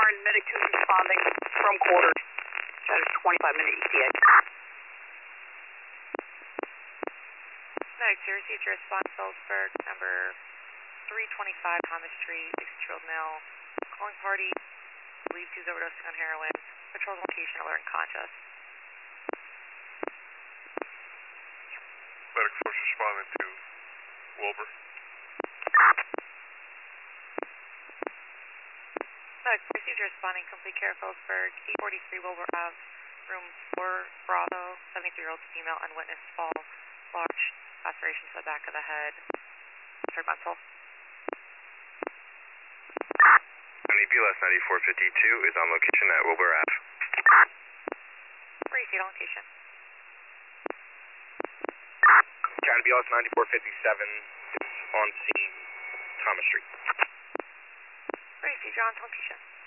Warren, Medic 2 responding from quarters. Got a 25-minute ETA. Medic 2 received your response, Phillipsburg, number 325 Thomas Street, 60-year-old male. Calling party, believed he's overdosing on heroin. Patrol location alert and conscious. Medic force responding to Wilbur. Medic received your responding, complete care, Phillipsburg, 843 Wilbur Ave, room 4 Bravo, 73-year-old female, unwitnessed fall, large laceration to the back of the head. Third mental. BLS 9452 is on location at Wilbur Ave. Receive on location. County BLS 9457 is on scene, Thomas Street. Receive, you're on location.